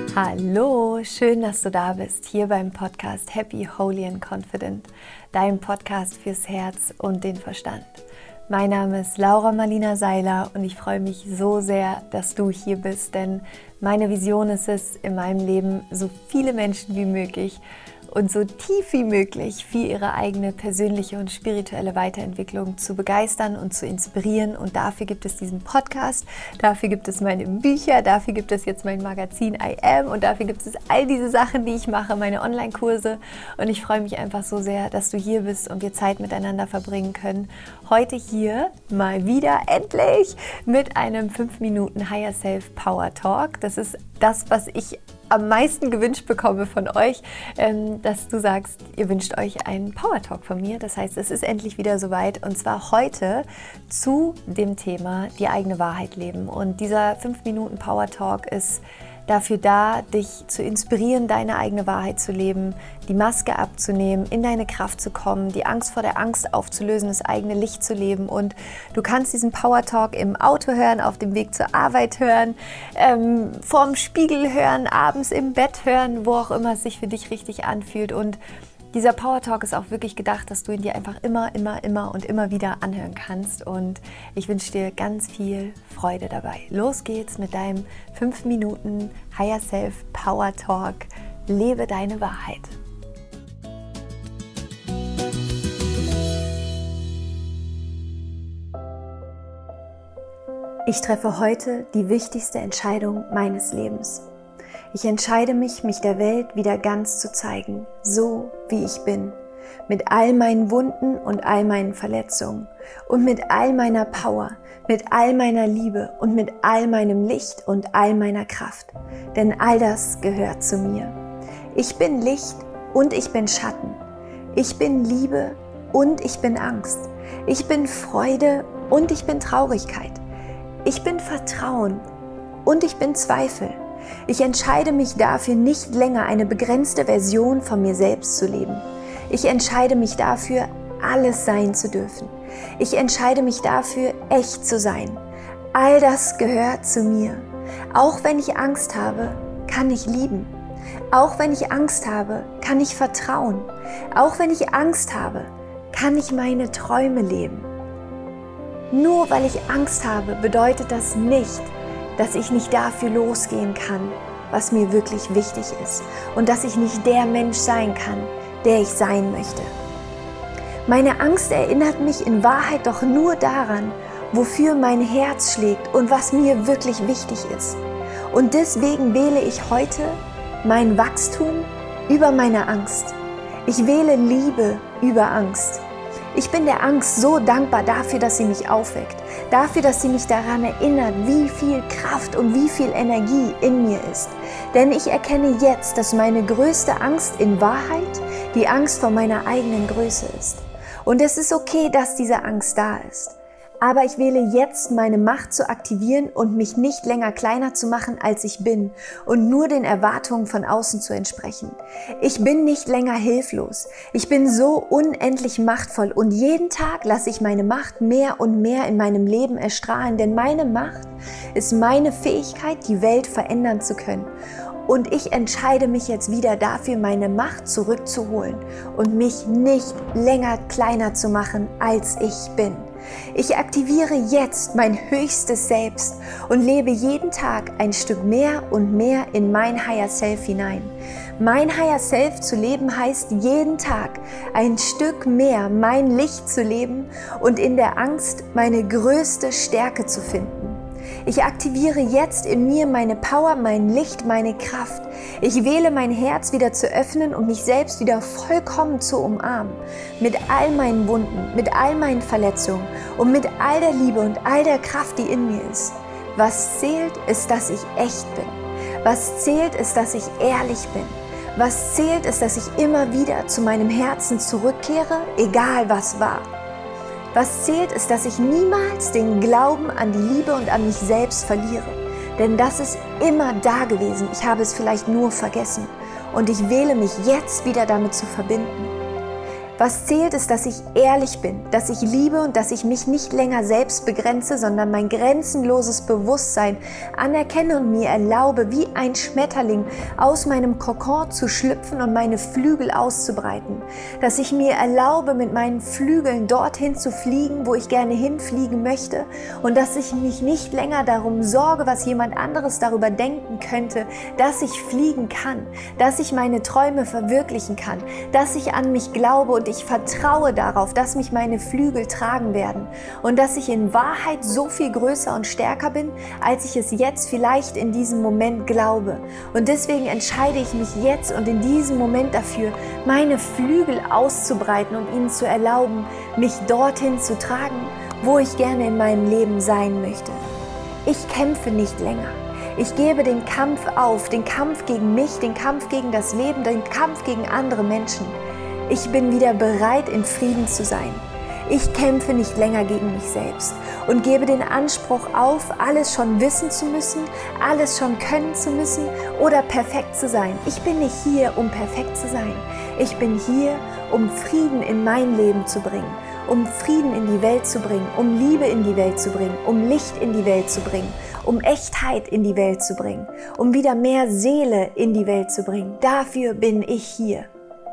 Hallo, schön, dass du da bist, hier beim Podcast Happy, Holy and Confident, dein Podcast fürs Herz und den Verstand. Mein Name ist Laura Marlina Seiler und ich freue mich so sehr, dass du hier bist, denn meine Vision ist es, in meinem Leben so viele Menschen wie möglich und so tief wie möglich für ihre eigene persönliche und spirituelle Weiterentwicklung zu begeistern und zu inspirieren. Und dafür gibt es diesen Podcast, dafür gibt es meine Bücher, dafür gibt es jetzt mein Magazin I Am und dafür gibt es all diese Sachen, die ich mache, meine Online-Kurse. Und ich freue mich einfach so sehr, dass du hier bist und wir Zeit miteinander verbringen können. Heute hier mal wieder endlich mit einem 5 Minuten Higher Self Power Talk. Das ist das, was ich am meisten gewünscht bekomme von euch, dass du sagst, ihr wünscht euch einen Power Talk von mir. Das heißt, es ist endlich wieder soweit und zwar heute zu dem Thema die eigene Wahrheit leben. Und dieser 5 Minuten Power Talk ist dafür da, dich zu inspirieren, deine eigene Wahrheit zu leben, die Maske abzunehmen, in deine Kraft zu kommen, die Angst vor der Angst aufzulösen, das eigene Licht zu leben. Und du kannst diesen Power Talk im Auto hören, auf dem Weg zur Arbeit hören, vorm Spiegel hören, abends im Bett hören, wo auch immer es sich für dich richtig anfühlt. Und dieser Power Talk ist auch wirklich gedacht, dass du ihn dir einfach immer wieder anhören kannst. Und ich wünsche dir ganz viel Freude dabei. Los geht's mit deinem 5 Minuten Higher Self Power Talk. Lebe deine Wahrheit. Ich treffe heute die wichtigste Entscheidung meines Lebens. Ich entscheide mich, mich der Welt wieder ganz zu zeigen, so wie ich bin, mit all meinen Wunden und all meinen Verletzungen und mit all meiner Power, mit all meiner Liebe und mit all meinem Licht und all meiner Kraft. Denn all das gehört zu mir. Ich bin Licht und ich bin Schatten. Ich bin Liebe und ich bin Angst. Ich bin Freude und ich bin Traurigkeit. Ich bin Vertrauen und ich bin Zweifel. Ich entscheide mich dafür, nicht länger eine begrenzte Version von mir selbst zu leben. Ich entscheide mich dafür, alles sein zu dürfen. Ich entscheide mich dafür, echt zu sein. All das gehört zu mir. Auch wenn ich Angst habe, kann ich lieben. Auch wenn ich Angst habe, kann ich vertrauen. Auch wenn ich Angst habe, kann ich meine Träume leben. Nur weil ich Angst habe, bedeutet das nicht, dass ich nicht dafür losgehen kann, was mir wirklich wichtig ist und dass ich nicht der Mensch sein kann, der ich sein möchte. Meine Angst erinnert mich in Wahrheit doch nur daran, wofür mein Herz schlägt und was mir wirklich wichtig ist. Und deswegen wähle ich heute mein Wachstum über meine Angst. Ich wähle Liebe über Angst. Ich bin der Angst so dankbar dafür, dass sie mich aufweckt, dafür, dass sie mich daran erinnert, wie viel Kraft und wie viel Energie in mir ist. Denn ich erkenne jetzt, dass meine größte Angst in Wahrheit die Angst vor meiner eigenen Größe ist. Und es ist okay, dass diese Angst da ist. Aber ich wähle jetzt, meine Macht zu aktivieren und mich nicht länger kleiner zu machen, als ich bin und nur den Erwartungen von außen zu entsprechen. Ich bin nicht länger hilflos. Ich bin so unendlich machtvoll und jeden Tag lasse ich meine Macht mehr und mehr in meinem Leben erstrahlen, denn meine Macht ist meine Fähigkeit, die Welt verändern zu können. Und ich entscheide mich jetzt wieder dafür, meine Macht zurückzuholen und mich nicht länger kleiner zu machen, als ich bin. Ich aktiviere jetzt mein höchstes Selbst und lebe jeden Tag ein Stück mehr und mehr in mein Higher Self hinein. Mein Higher Self zu leben heißt, jeden Tag ein Stück mehr mein Licht zu leben und in der Angst meine größte Stärke zu finden. Ich aktiviere jetzt in mir meine Power, mein Licht, meine Kraft. Ich wähle mein Herz wieder zu öffnen und mich selbst wieder vollkommen zu umarmen. Mit all meinen Wunden, mit all meinen Verletzungen und mit all der Liebe und all der Kraft, die in mir ist. Was zählt, ist, dass ich echt bin. Was zählt, ist, dass ich ehrlich bin. Was zählt, ist, dass ich immer wieder zu meinem Herzen zurückkehre, egal was war. Was zählt, ist, dass ich niemals den Glauben an die Liebe und an mich selbst verliere. Denn das ist immer da gewesen. Ich habe es vielleicht nur vergessen. Und ich wähle mich jetzt wieder damit zu verbinden. Was zählt, ist, dass ich ehrlich bin, dass ich liebe und dass ich mich nicht länger selbst begrenze, sondern mein grenzenloses Bewusstsein anerkenne und mir erlaube, wie ein Schmetterling aus meinem Kokon zu schlüpfen und meine Flügel auszubreiten. Dass ich mir erlaube, mit meinen Flügeln dorthin zu fliegen, wo ich gerne hinfliegen möchte, und dass ich mich nicht länger darum sorge, was jemand anderes darüber denken könnte, dass ich fliegen kann, dass ich meine Träume verwirklichen kann, dass ich an mich glaube und ich vertraue darauf, dass mich meine Flügel tragen werden und dass ich in Wahrheit so viel größer und stärker bin, als ich es jetzt vielleicht in diesem Moment glaube. Und deswegen entscheide ich mich jetzt und in diesem Moment dafür, meine Flügel auszubreiten und ihnen zu erlauben, mich dorthin zu tragen, wo ich gerne in meinem Leben sein möchte. Ich kämpfe nicht länger. Ich gebe den Kampf auf, den Kampf gegen mich, den Kampf gegen das Leben, den Kampf gegen andere Menschen. Ich bin wieder bereit, in Frieden zu sein. Ich kämpfe nicht länger gegen mich selbst und gebe den Anspruch auf, alles schon wissen zu müssen, alles schon können zu müssen oder perfekt zu sein. Ich bin nicht hier, um perfekt zu sein. Ich bin hier, um Frieden in mein Leben zu bringen, um Frieden in die Welt zu bringen, um Liebe in die Welt zu bringen, um Licht in die Welt zu bringen, um Echtheit in die Welt zu bringen, um wieder mehr Seele in die Welt zu bringen. Dafür bin ich hier.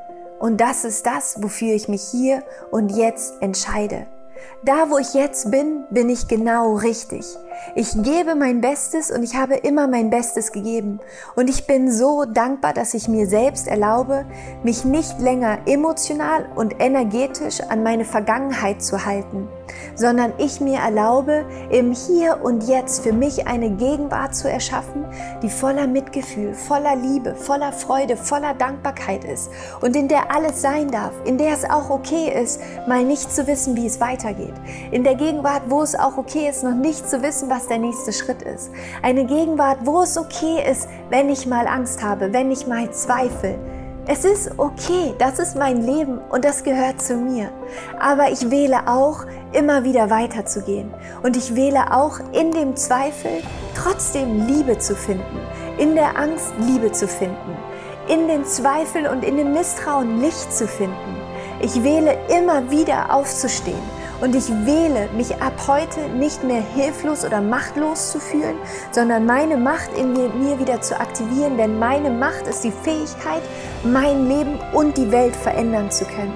Und das ist das, wofür ich mich hier und jetzt entscheide. Da, wo ich jetzt bin, bin ich genau richtig. Ich gebe mein Bestes und ich habe immer mein Bestes gegeben. Und ich bin so dankbar, dass ich mir selbst erlaube, mich nicht länger emotional und energetisch an meine Vergangenheit zu halten, sondern ich mir erlaube, im Hier und Jetzt für mich eine Gegenwart zu erschaffen, die voller Mitgefühl, voller Liebe, voller Freude, voller Dankbarkeit ist und in der alles sein darf, in der es auch okay ist, mal nicht zu wissen, wie es weitergeht. In der Gegenwart, wo es auch okay ist, noch nicht zu wissen, was der nächste Schritt ist. Eine Gegenwart, wo es okay ist, wenn ich mal Angst habe, wenn ich mal zweifle. Es ist okay, das ist mein Leben und das gehört zu mir. Aber ich wähle auch, immer wieder weiterzugehen. Und ich wähle auch, in dem Zweifel trotzdem Liebe zu finden, in der Angst Liebe zu finden, in den Zweifel und in dem Misstrauen Licht zu finden. Ich wähle immer wieder aufzustehen. Und ich wähle, mich ab heute nicht mehr hilflos oder machtlos zu fühlen, sondern meine Macht in mir wieder zu aktivieren, denn meine Macht ist die Fähigkeit, mein Leben und die Welt verändern zu können.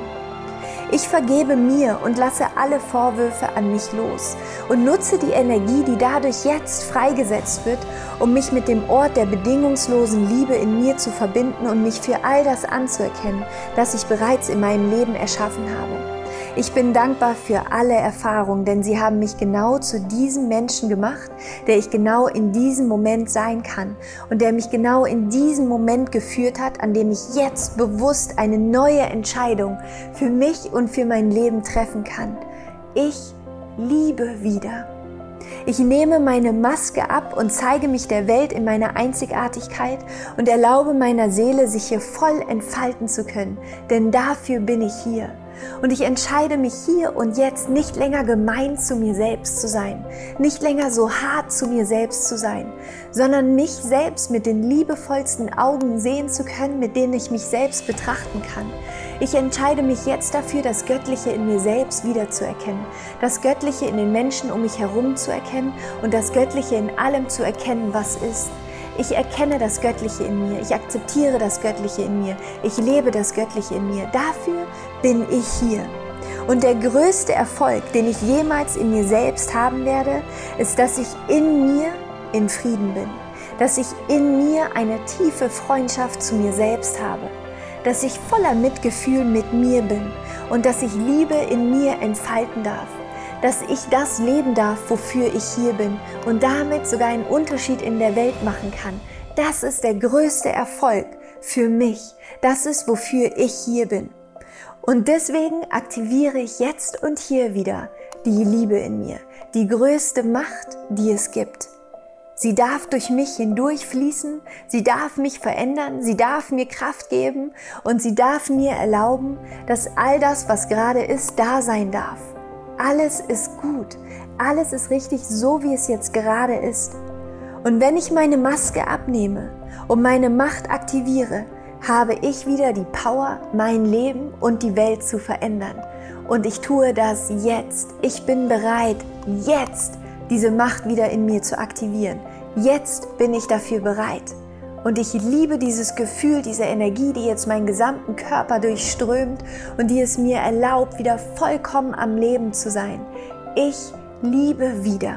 Ich vergebe mir und lasse alle Vorwürfe an mich los und nutze die Energie, die dadurch jetzt freigesetzt wird, um mich mit dem Ort der bedingungslosen Liebe in mir zu verbinden und mich für all das anzuerkennen, das ich bereits in meinem Leben erschaffen habe. Ich bin dankbar für alle Erfahrungen, denn sie haben mich genau zu diesem Menschen gemacht, der ich genau in diesem Moment sein kann und der mich genau in diesem Moment geführt hat, an dem ich jetzt bewusst eine neue Entscheidung für mich und für mein Leben treffen kann. Ich liebe wieder. Ich nehme meine Maske ab und zeige mich der Welt in meiner Einzigartigkeit und erlaube meiner Seele, sich hier voll entfalten zu können, denn dafür bin ich hier. Und ich entscheide mich hier und jetzt nicht länger gemein zu mir selbst zu sein, nicht länger so hart zu mir selbst zu sein, sondern mich selbst mit den liebevollsten Augen sehen zu können, mit denen ich mich selbst betrachten kann. Ich entscheide mich jetzt dafür, das Göttliche in mir selbst wiederzuerkennen, das Göttliche in den Menschen um mich herum zu erkennen und das Göttliche in allem zu erkennen, was ist. Ich erkenne das Göttliche in mir, ich akzeptiere das Göttliche in mir, ich lebe das Göttliche in mir. Dafür bin ich hier. Und der größte Erfolg, den ich jemals in mir selbst haben werde, ist, dass ich in mir in Frieden bin, dass ich in mir eine tiefe Freundschaft zu mir selbst habe, dass ich voller Mitgefühl mit mir bin und dass ich Liebe in mir entfalten darf. Dass ich das leben darf, wofür ich hier bin und damit sogar einen Unterschied in der Welt machen kann. Das ist der größte Erfolg für mich. Das ist, wofür ich hier bin. Und deswegen aktiviere ich jetzt und hier wieder die Liebe in mir, die größte Macht, die es gibt. Sie darf durch mich hindurchfließen, sie darf mich verändern, sie darf mir Kraft geben und sie darf mir erlauben, dass all das, was gerade ist, da sein darf. Alles ist gut, alles ist richtig, so wie es jetzt gerade ist. Und wenn ich meine Maske abnehme und meine Macht aktiviere, habe ich wieder die Power, mein Leben und die Welt zu verändern. Und ich tue das jetzt. Ich bin bereit, jetzt diese Macht wieder in mir zu aktivieren. Jetzt bin ich dafür bereit. Und ich liebe dieses Gefühl, diese Energie, die jetzt meinen gesamten Körper durchströmt und die es mir erlaubt, wieder vollkommen am Leben zu sein. Ich liebe wieder.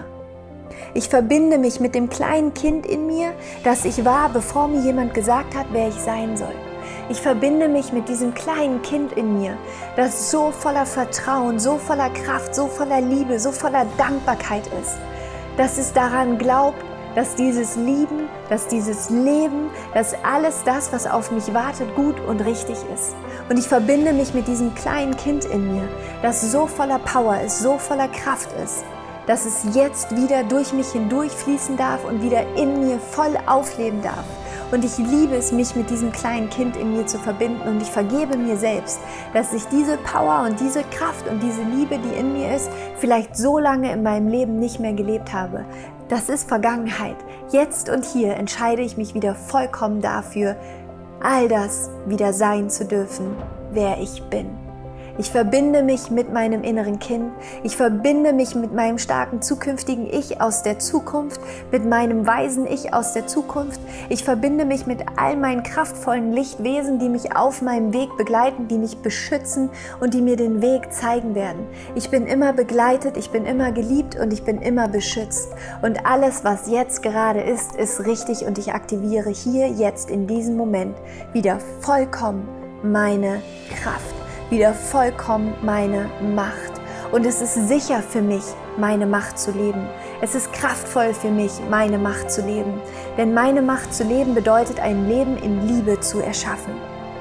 Ich verbinde mich mit dem kleinen Kind in mir, das ich war, bevor mir jemand gesagt hat, wer ich sein soll. Ich verbinde mich mit diesem kleinen Kind in mir, das so voller Vertrauen, so voller Kraft, so voller Liebe, so voller Dankbarkeit ist, dass es daran glaubt, dass dieses Lieben, dass dieses Leben, dass alles das, was auf mich wartet, gut und richtig ist. Und ich verbinde mich mit diesem kleinen Kind in mir, das so voller Power ist, so voller Kraft ist, dass es jetzt wieder durch mich hindurch fließen darf und wieder in mir voll aufleben darf. Und ich liebe es, mich mit diesem kleinen Kind in mir zu verbinden und ich vergebe mir selbst, dass ich diese Power und diese Kraft und diese Liebe, die in mir ist, vielleicht so lange in meinem Leben nicht mehr gelebt habe. Das ist Vergangenheit. Jetzt und hier entscheide ich mich wieder vollkommen dafür, all das wieder sein zu dürfen, wer ich bin. Ich verbinde mich mit meinem inneren Kind. Ich verbinde mich mit meinem starken zukünftigen Ich aus der Zukunft, mit meinem weisen Ich aus der Zukunft. Ich verbinde mich mit all meinen kraftvollen Lichtwesen, die mich auf meinem Weg begleiten, die mich beschützen und die mir den Weg zeigen werden. Ich bin immer begleitet, ich bin immer geliebt und ich bin immer beschützt. Und alles, was jetzt gerade ist, ist richtig und ich aktiviere hier, jetzt, in diesem Moment wieder vollkommen meine Kraft. Wieder vollkommen meine Macht. Und es ist sicher für mich, meine Macht zu leben. Es ist kraftvoll für mich, meine Macht zu leben. Denn meine Macht zu leben bedeutet, ein Leben in Liebe zu erschaffen.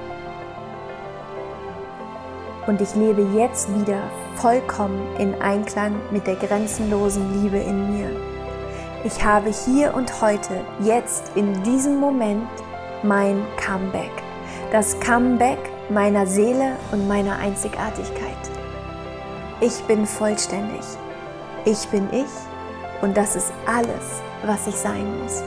Und ich lebe jetzt wieder vollkommen in Einklang mit der grenzenlosen Liebe in mir. Ich habe hier und heute, jetzt in diesem Moment, mein Comeback. Das Comeback meiner Seele und meiner Einzigartigkeit. Ich bin vollständig. Ich bin ich und das ist alles, was ich sein muss.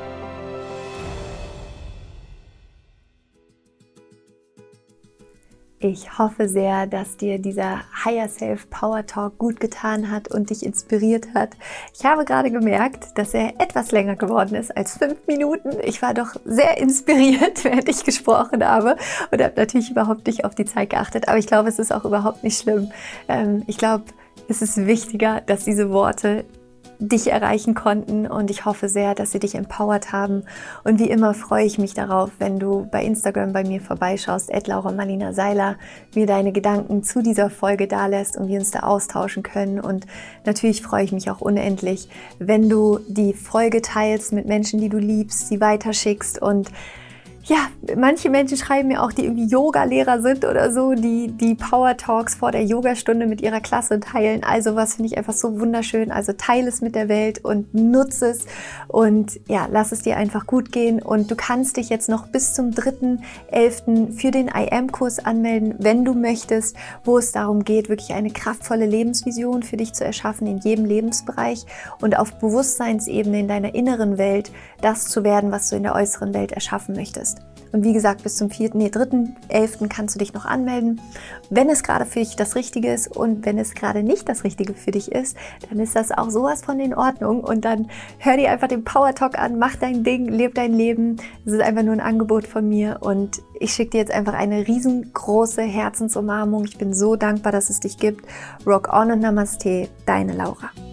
Ich hoffe sehr, dass dir dieser Higher Self Power Talk gut getan hat und dich inspiriert hat. Ich habe gerade gemerkt, dass er etwas länger geworden ist als 5 Minuten. Ich war doch sehr inspiriert, während ich gesprochen habe und habe natürlich überhaupt nicht auf die Zeit geachtet. Aber ich glaube, es ist auch überhaupt nicht schlimm. Ich glaube, es ist wichtiger, dass diese Worte dich erreichen konnten und ich hoffe sehr, dass sie dich empowert haben. Und wie immer freue ich mich darauf, wenn du bei Instagram bei mir vorbeischaust, @LauraMarlina-Seiler, mir deine Gedanken zu dieser Folge dalässt und wir uns da austauschen können. Und natürlich freue ich mich auch unendlich, wenn du die Folge teilst mit Menschen, die du liebst, sie weiterschickst. Und ja, manche Menschen schreiben mir auch, die irgendwie Yoga-Lehrer sind oder so, die Power Talks vor der Yogastunde mit ihrer Klasse teilen. Also was finde ich einfach so wunderschön. Also teile es mit der Welt und nutze es und ja, lass es dir einfach gut gehen. Und du kannst dich jetzt noch bis zum 3.11. für den IM-Kurs anmelden, wenn du möchtest, wo es darum geht, wirklich eine kraftvolle Lebensvision für dich zu erschaffen in jedem Lebensbereich und auf Bewusstseinsebene in deiner inneren Welt das zu werden, was du in der äußeren Welt erschaffen möchtest. Und wie gesagt, bis zum 3.11. kannst du dich noch anmelden. Wenn es gerade für dich das Richtige ist und wenn es gerade nicht das Richtige für dich ist, dann ist das auch sowas von in Ordnung. Und dann hör dir einfach den Power Talk an, mach dein Ding, leb dein Leben. Das ist einfach nur ein Angebot von mir und ich schicke dir jetzt einfach eine riesengroße Herzensumarmung. Ich bin so dankbar, dass es dich gibt. Rock on und Namaste, deine Laura.